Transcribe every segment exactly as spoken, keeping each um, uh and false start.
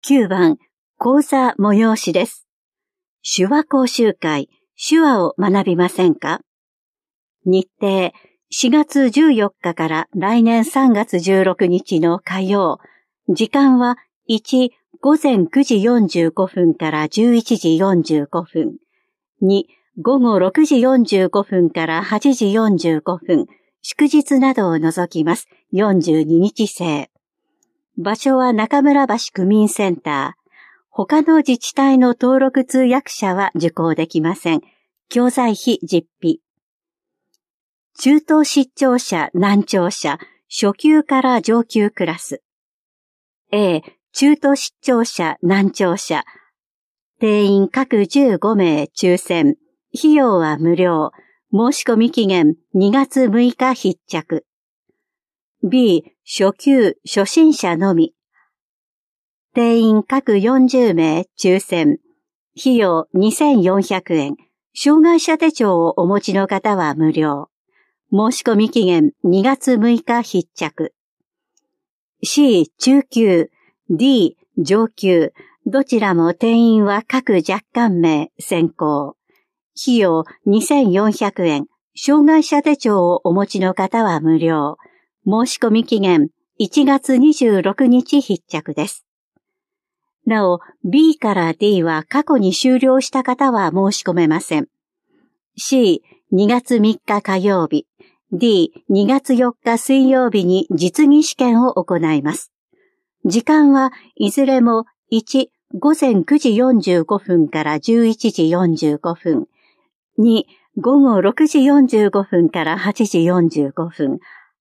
きゅうばん、講座催しです。手話講習会、手話を学びませんか？日程、しがつじゅうよっかから来年さんがつじゅうろくにちの火曜。時間はいち、ごぜんくじよんじゅうごふんからじゅういちじよんじゅうごふん。に、ごごろくじよんじゅうごふんからはちじよんじゅうごふん。祝日などを除きます。よんじゅうににち制。場所は中村橋区民センター。他の自治体の登録通訳者は受講できません。教材費実費。中等失調者、難聴者、初級から上級クラス。A、中等失調者、難聴者。定員各じゅうごめい抽選。費用は無料。申し込み期限にがつむいか必着。B、初級、初心者のみ。定員各よんじゅうめい抽選。費用にせんよんひゃくえん。障害者手帳をお持ちの方は無料。申し込み期限にがつむいか必着。C、中級、D、上級。どちらも定員は各若干名先行。費用にせんよんひゃくえん。障害者手帳をお持ちの方は無料。申し込み期限いちがつにじゅうろくにち必着です。なお、B から D は過去に終了した方は申し込めません。C、にがつみっか火曜日。D、にがつよっか水曜日に実技試験を行います。時間はいずれもいち、ごぜんくじよんじゅうごふんからじゅういちじよんじゅうごふん。に、ごごろくじよんじゅうごふんからはちじよんじゅうごふん。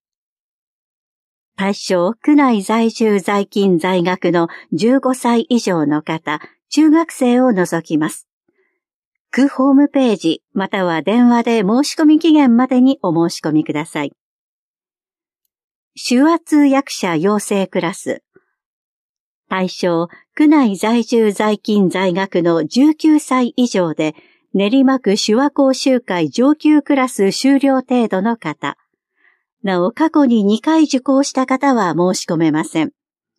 対象、区内在住在勤在学のじゅうごさい以上の方、中学生を除きます。区ホームページまたは電話で申し込み期限までにお申し込みください。手話通訳者養成クラス。対象、区内在住在勤在学のじゅうきゅうさい以上で練馬区手話講習会上級クラス修了程度の方。なお、過去ににかい受講した方は申し込めません。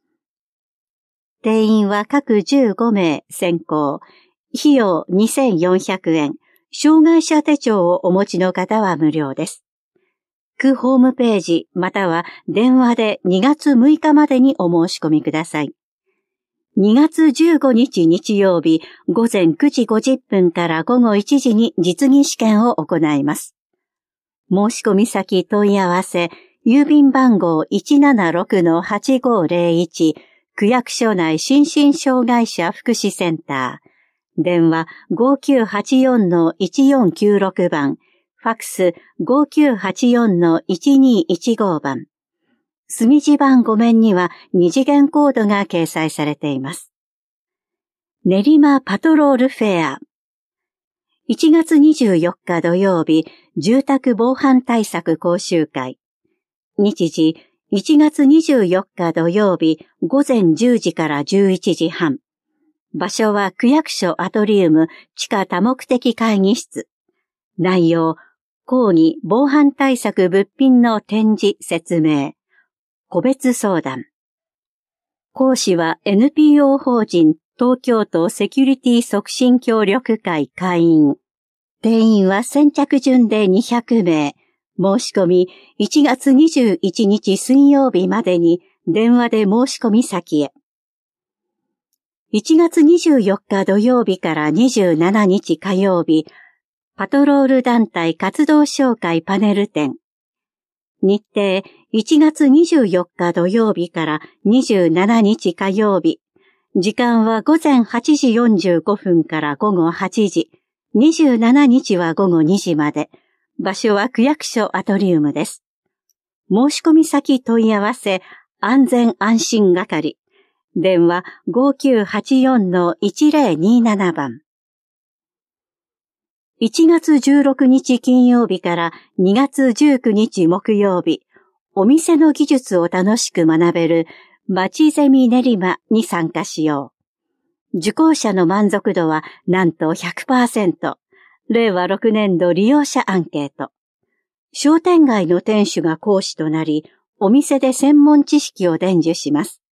定員は各じゅうごめい先行。費用にせんよんひゃくえん。障害者手帳をお持ちの方は無料です。区ホームページまたは電話でにがつむいかまでにお申し込みください。にがつじゅうごにち日曜日ごぜんくじごじゅっぷんからごごいちじに実技試験を行います。申し込み先問い合わせ、郵便番号 いちななろくのはちごぜろいち、区役所内心身障害者福祉センター。電話 ごきゅうはちよんのいちよんきゅうろく 番。ファックス ごきゅうはちよんのいちにいちご 番。墨字番ごめんには二次元コードが掲載されています。練馬パトロールフェア。いちがつにじゅうよっか土曜日、住宅防犯対策講習会。日時、いちがつにじゅうよっか土曜日、ごぜんじゅうじからじゅういちじはん。場所は区役所アトリウム地下多目的会議室。内容、講義防犯対策物品の展示説明。個別相談。講師は エヌピーオー 法人東京都セキュリティ促進協力会会員。定員は先着順でにひゃくめい。申し込みいちがつにじゅういちにち水曜日までに電話で申し込み先へ。いちがつにじゅうよっか土曜日からにじゅうしちにち火曜日、パトロール団体活動紹介パネル展。日程、いちがつにじゅうよっか土曜日からにじゅうしちにち火曜日。時間はごぜんはちじよんじゅうごふんからごごはちじ。にじゅうしちにちはごごにじまで。場所は区役所アトリウムです。申し込み先問い合わせ、安全安心係。電話 ごきゅうはちよんのいちぜろになな 番。いちがつじゅうろくにち金曜日からにがつじゅうくにち木曜日、お店の技術を楽しく学べるまちゼミ練馬に参加しよう。受講者の満足度はなんと ひゃくパーセント。れいわろくねんど利用者アンケート。商店街の店主が講師となり、お店で専門知識を伝授します。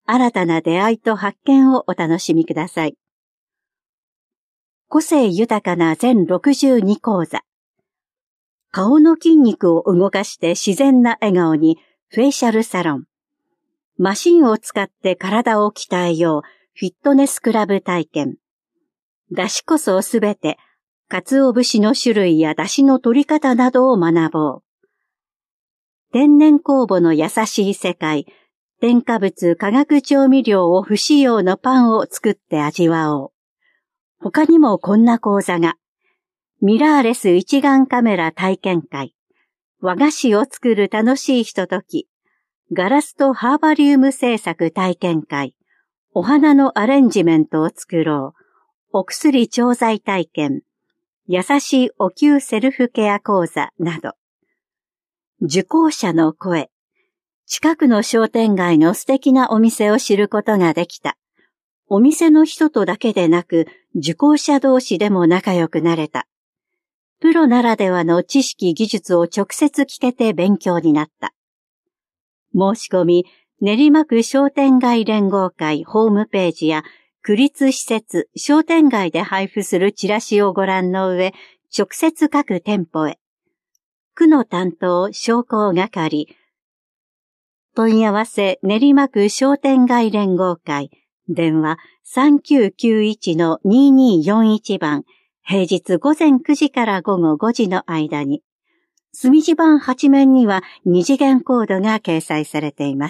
新たな出会いと発見をお楽しみください。個性豊かな全ろくじゅうに講座。顔の筋肉を動かして自然な笑顔にフェイシャルサロン。マシンを使って体を鍛えようフィットネスクラブ体験。出汁こそすべて、鰹節の種類や出汁の取り方などを学ぼう。天然酵母の優しい世界、添加物化学調味料を不使用のパンを作って味わおう。他にもこんな講座が、ミラーレス一眼カメラ体験会、和菓子を作る楽しいひととき、ガラスとハーバリウム製作体験会、お花のアレンジメントを作ろう、お薬調剤体験、優しいお灸セルフケア講座など、受講者の声、近くの商店街の素敵なお店を知ることができた。お店の人とだけでなく、受講者同士でも仲良くなれた。プロならではの知識技術を直接聞けて勉強になった。申し込み、練馬区商店街連合会ホームページや区立施設、商店街で配布するチラシをご覧の上、直接各店舗へ。区の担当商工係。問い合わせ練馬区商店街連合会。電話 さんきゅうきゅういちのににーよんいち 番。平日午前くじから午後ごじの間に。墨字版はち面には二次元コードが掲載されています。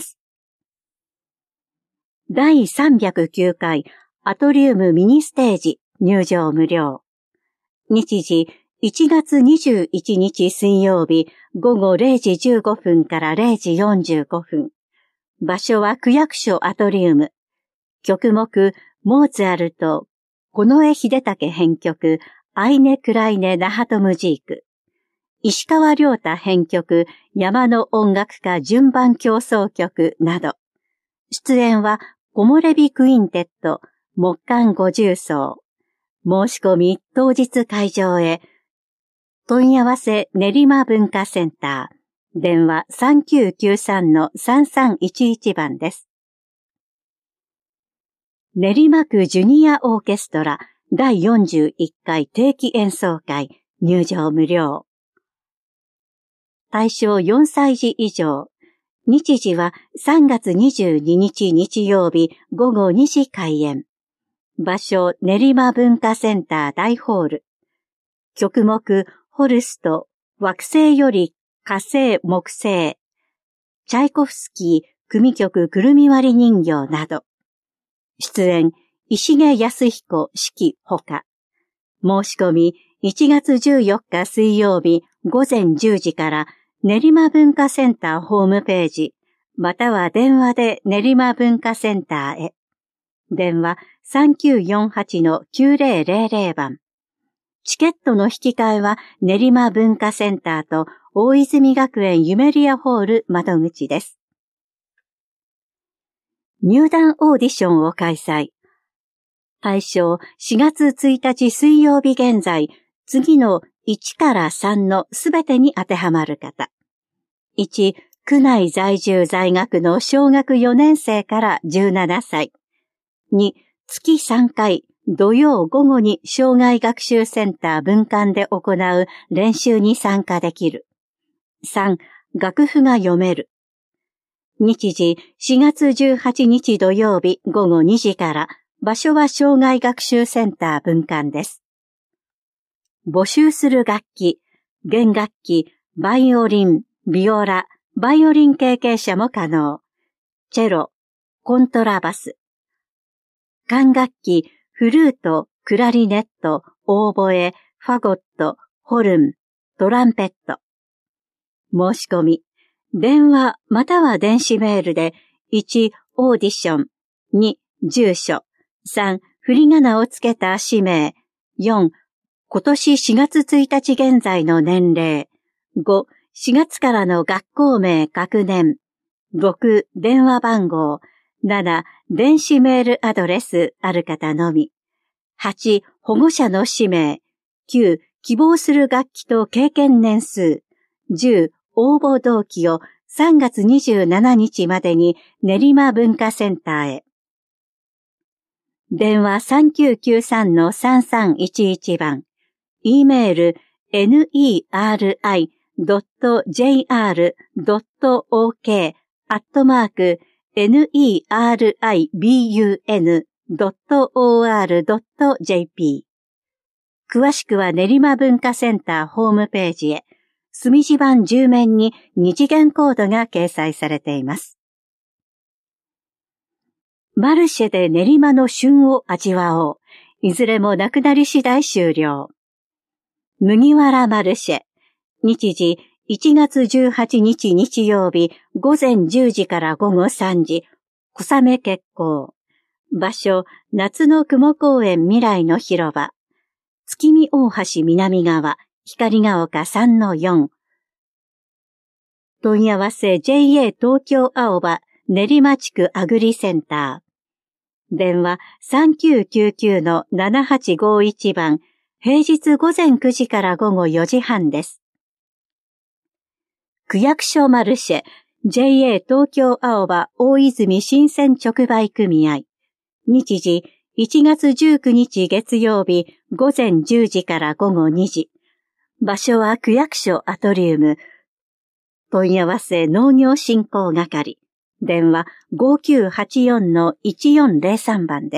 だいさんびゃくきゅうかいアトリウムミニステージ入場無料。日時いちがつにじゅういちにち水曜日午後れいじじゅうごふんかられいじよんじゅうごふん。場所は区役所アトリウム。曲目、モーツァルト、近衛秀武編曲、アイネ・クライネ・ナハトムジーク。石川亮太編曲、山の音楽家順番協奏曲など。出演は、木漏れ日クインテット、木管五重奏。申し込み当日会場へ。問い合わせ練馬文化センター。電話 さんきゅうきゅうさんのさんさんいちいち 番です。練馬区ジュニアオーケストラだいよんじゅういっかい定期演奏会入場無料。対象よんさいじ以上。日時はさんがつにじゅうににち日曜日午後にじ開演。場所練馬文化センター大ホール。曲目ホルスト、惑星より火星木星。チャイコフスキー組曲くるみ割り人形など。出演、石毛康彦指揮ほか。申し込み、いちがつじゅうよっか水曜日午前じゅうじから練馬文化センターホームページ、または電話で練馬文化センターへ。電話 さんきゅうよんはちのきゅうぜろぜろぜろ 番。チケットの引き換えは練馬文化センターと大泉学園ユメリアホール窓口です。入団オーディションを開催。対象しがつついたち水曜日現在、次のいちからさんのすべてに当てはまる方。いち、区内在住在学の小学よねん生からじゅうななさい。に、月さんかい土曜午後に障害学習センター分館で行う練習に参加できる。さん、楽譜が読める。日時しがつじゅうはちにち土曜日午後にじから、場所は障害学習センター分館です。募集する楽器、弦楽器、バイオリン、ビオラ、バイオリン経験者も可能。チェロ、コントラバス。管楽器、フルート、クラリネット、オーボエ、ファゴット、ホルン、トランペット。申し込み。電話または電子メールでいちオーディション、に住所、さん振り仮名をつけた氏名、よん今年しがつついたち現在の年齢、ごしがつからの学校名各年、ろく電話番号、なな電子メールアドレスある方のみ、はち保護者の氏名、きゅう希望する楽器と経験年数、じゅう応募動機をさんがつにじゅうしちにちまでに練馬文化センターへ。電話 さんきゅうきゅうさんのさんさんいちいち 番。E メール ネリ ドット ジェイアール ドット オーケー アットマーク ネリブン ドット オーアール ドット ジェーピー。詳しくは練馬文化センターホームページへ。墨字盤じゅう面に二次元コードが掲載されています。マルシェで練馬の旬を味わおう。いずれもなくなり次第終了。麦わらマルシェ。日時いちがつじゅうはちにち日曜日ごぜんじゅうじからごごさんじ。小雨決行。場所、夏の雲公園未来の広場。月見大橋南側、光が丘 さんのよん。問い合わせ ジェイエー 東京青葉練馬地区アグリセンター。電話 さんきゅうきゅうきゅうのななはちごいち 番。平日午前くじから午後よじはんです。区役所マルシェ ジェイエー 東京青葉大泉新鮮直売組合。日時いちがつじゅうくにち月曜日午前じゅうじから午後にじ。場所は区役所アトリウム。問い合わせ農業振興係。電話 ごきゅうはちよんのいちよんぜろさん 番です。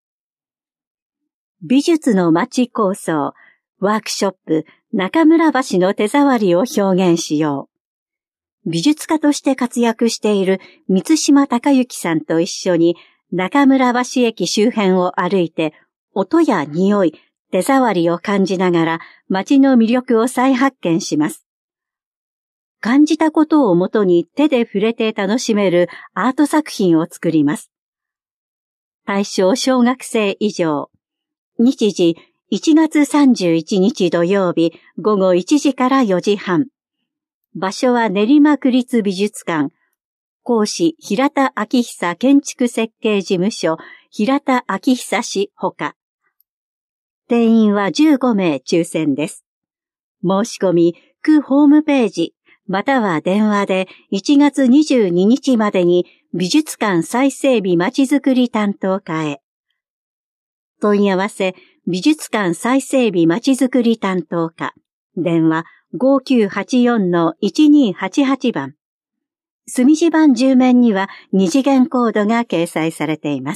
美術の街構想、ワークショップ、中村橋の手触りを表現しよう。美術家として活躍している満島隆之さんと一緒に中村橋駅周辺を歩いて、音や匂い、手触りを感じながら街の魅力を再発見します。感じたことをもとに手で触れて楽しめるアート作品を作ります。対象小学生以上。日時いちがつさんじゅういちにち土曜日午後いちじからよじはん。場所は練馬区立美術館。講師平田昭久建築設計事務所平田昭久氏ほか。定員はじゅうごめい抽選です。申し込み、区ホームページ、または電話でいちがつにじゅうににちまでに美術館再整備まちづくり担当課へ。問い合わせ、美術館再整備まちづくり担当課。電話ごきゅうはちよんのいちにはちはち 番。墨字盤じゅう面には二次元コードが掲載されています。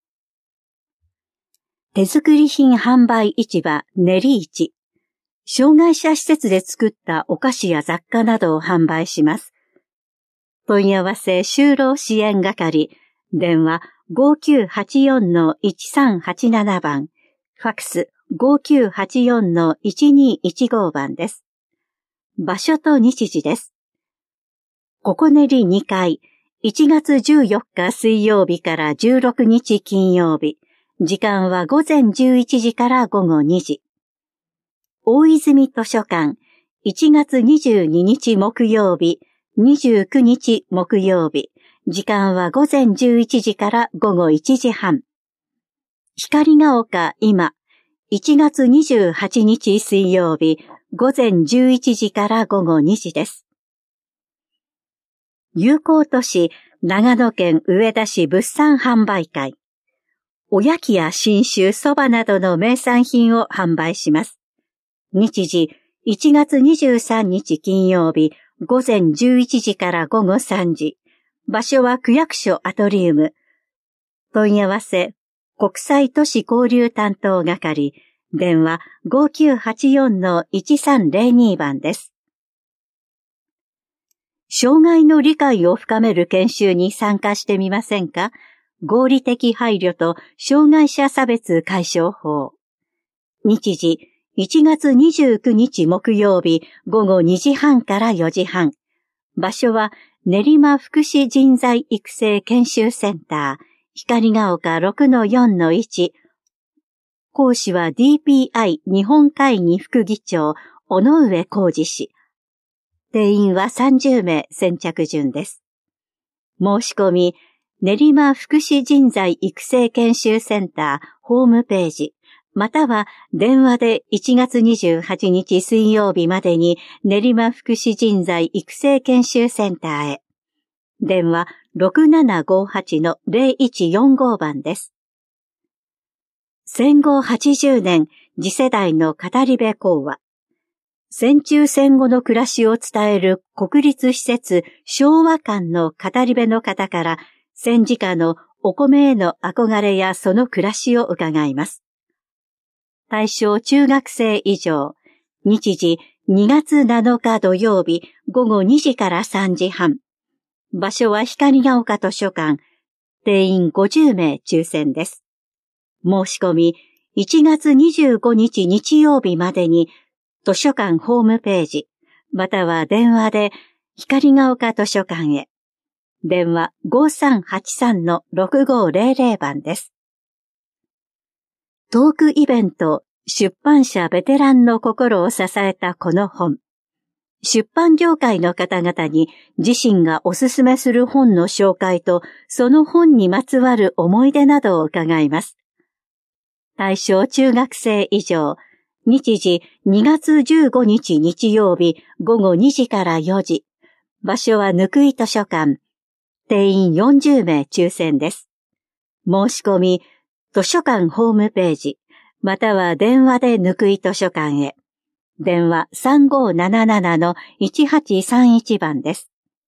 手作り品販売市場練り市。障害者施設で作ったお菓子や雑貨などを販売します。問い合わせ就労支援係。電話ごきゅうはちよんのいちさんはちなな 番。ファクスごきゅうはちよんのいちにいちご 番です。場所と日時です。ここねりにかい、いちがつじゅうよっか水曜日からじゅうろくにち金曜日。時間は午前じゅういちじから午後にじ。大泉図書館、いちがつにじゅうににち木曜日、にじゅうくにち木曜日。時間は午前じゅういちじから午後いちじはん。光が丘今、いちがつにじゅうはちにち水曜日、午前じゅういちじから午後にじです。友好都市、長野県上田市物産販売会。おやきや信州そばなどの名産品を販売します。日時、いちがつにじゅうさんにち金曜日、午前じゅういちじから午後さんじ。場所は区役所アトリウム。問い合わせ、国際都市交流担当係。電話ごきゅうはちよんのいちさんぜろに 番です。障害の理解を深める研修に参加してみませんか？合理的配慮と障害者差別解消法。日時、いちがつにじゅうくにち木曜日午後にじはんからよじはん。場所は練馬福祉人材育成研修センター、光が丘 ろくのよんのいち。講師は ディーピーアイ 日本会議副議長、尾上浩二氏。定員はさんじゅうめい先着順です。申し込み、練馬福祉人材育成研修センターホームページ、 または電話でいちがつにじゅうはちにち水曜日までに練馬福祉人材育成研修センターへ。電話 ろくななごはちのゼロいちよんご 番です。戦後はちじゅうねん次世代の語り部講話。戦中戦後の暮らしを伝える国立施設昭和館の語り部の方から戦時下のお米への憧れやその暮らしを伺います。対象中学生以上。日時にがつなのか土曜日ごごにじからさんじはん。場所は光が丘図書館。定員ごじゅうめい抽選です。申し込みいちがつにじゅうごにち日曜日までに図書館ホームページまたは電話で光が丘図書館へ。電話 ごさんはちさんのろくごゼロゼロ 番です。トークイベント出版社ベテランの心を支えたこの本。出版業界の方々に自身がおすすめする本の紹介とその本にまつわる思い出などを伺います。対象中学生以上。日時にがつじゅうごにち日曜日ごごにじからよじ。場所はぬくい図書館。定員よんじゅうめい抽選です。申し込み図書館ホームページまたは電話でぬくい図書館へ。電話 さんごーななななのいちはちさんいち 番です。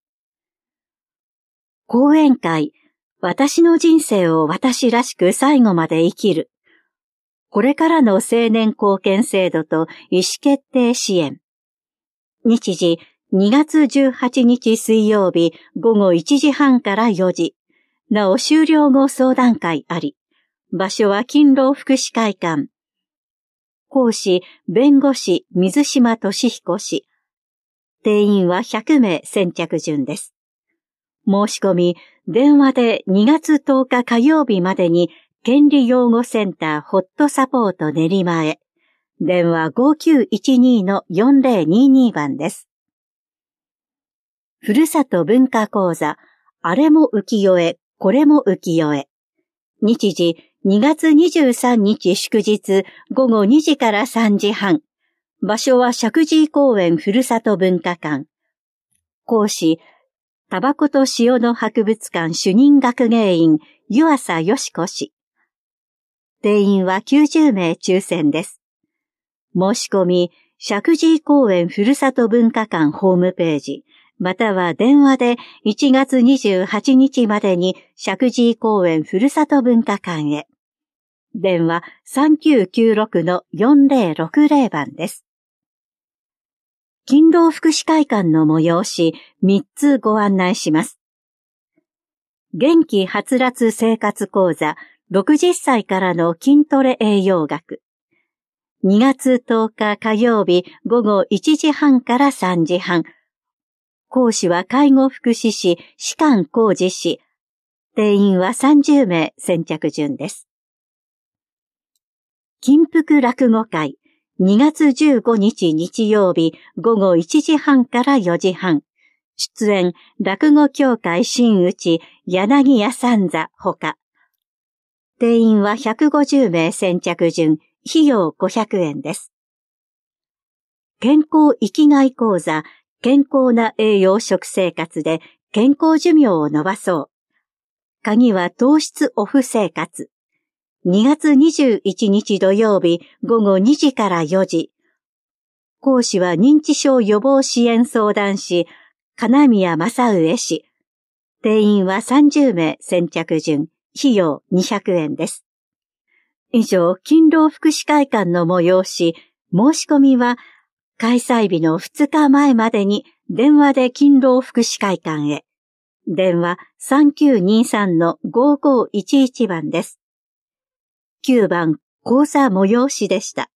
講演会、私の人生を私らしく最後まで生きる。これからの青年貢献制度と意思決定支援。日時にがつじゅうはちにち水曜日ごごいちじはんからよじ。なお終了後相談会あり。場所は勤労福祉会館。講師、弁護士、水島俊彦氏。定員はひゃくめい先着順です。申し込み、電話でにがつとおか火曜日までに、権利擁護センターホットサポート練馬へ。電話 ごきゅういちにのよんぜろにに 番です。ふるさと文化講座、あれも浮世絵、これも浮世絵。日時、にがつにじゅうさんにち祝日ごごにじからさんじはん。場所は石神井公園ふるさと文化館。講師、タバコと塩の博物館主任学芸員湯浅よし子氏。定員はきゅうじゅうめい抽選です。申し込み、石神井公園ふるさと文化館ホームページ、または電話でいちがつにじゅうはちにちまでに石神井公園ふるさと文化館へ。電話 さんきゅうきゅうろくのよんぜろろくゼロ 番です。勤労福祉会館の催しみっつご案内します。元気はつらつ生活講座ろくじゅっさいからの筋トレ栄養学。にがつとおか火曜日ごごいちじはんからさんじはん。講師は介護福祉士、士官浩二氏。定員はさんじゅうめい先着順です。金福落語会、にがつじゅうごにち日曜日ごごいちじはんからよじはん。出演、落語協会真打柳家三座ほか。定員はひゃくごじゅうめい先着順、費用ごひゃくえんです。健康生きがい講座、健康な栄養食生活で健康寿命を伸ばそう。鍵は糖質オフ生活。にがつにじゅういちにち土曜日ごごにじからよじ。講師は認知症予防支援相談士、金宮正上氏。定員はさんじゅうめい先着順、費用にひゃくえんです。以上、勤労福祉会館の催し、申し込みは開催日のふつかまえまでに電話で勤労福祉会館へ。電話 さんきゅうにさんのごごいちいち 番です。きゅうばん講座催しでした。